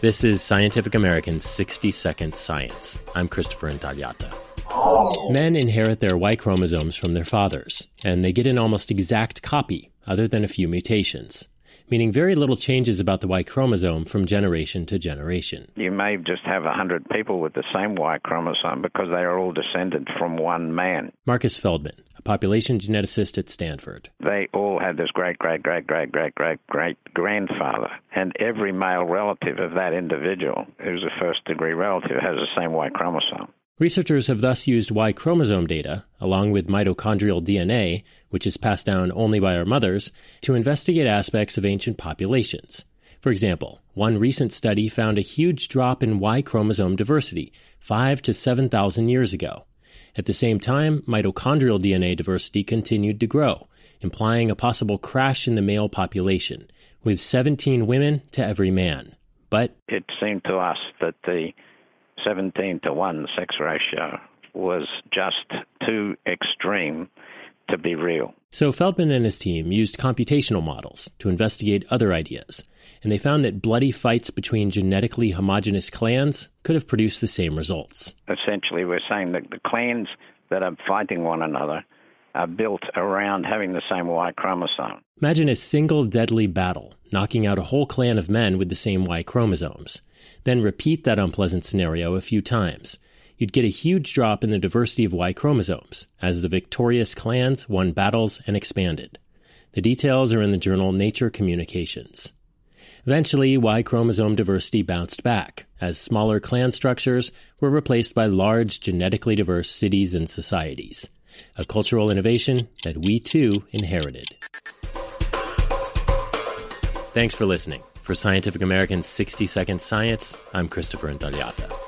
This is Scientific American's 60-Second Science. I'm Christopher Intagliata. Men inherit their Y chromosomes from their fathers, and they get an almost exact copy, other than a few mutations, meaning very little changes about the Y chromosome from generation to generation. You may just have 100 people with the same Y chromosome because they are all descended from one man. Marcus Feldman, a population geneticist at Stanford. They all had this great-great-great-great-great-great-grandfather, and every male relative of that individual, who's a first-degree relative, has the same Y chromosome. Researchers have thus used Y chromosome data, along with mitochondrial DNA, which is passed down only by our mothers, to investigate aspects of ancient populations. For example, one recent study found a huge drop in Y chromosome diversity 5,000 to 7,000 years ago. At the same time, mitochondrial DNA diversity continued to grow, implying a possible crash in the male population, with 17 women to every man. But it seemed to us that the 17-to-1 sex ratio was just too extreme to be real. So Feldman and his team used computational models to investigate other ideas, and they found that bloody fights between genetically homogeneous clans could have produced the same results. Essentially, we're saying that the clans that are fighting one another are built around having the same Y chromosome. Imagine a single deadly battle, knocking out a whole clan of men with the same Y chromosomes. Then repeat that unpleasant scenario a few times. You'd get a huge drop in the diversity of Y chromosomes as the victorious clans won battles and expanded. The details are in the journal Nature Communications. Eventually, Y chromosome diversity bounced back as smaller clan structures were replaced by large, genetically diverse cities and societies. A cultural innovation that we too inherited. Thanks for listening. For Scientific American's 60-Second Science, I'm Christopher Intagliata.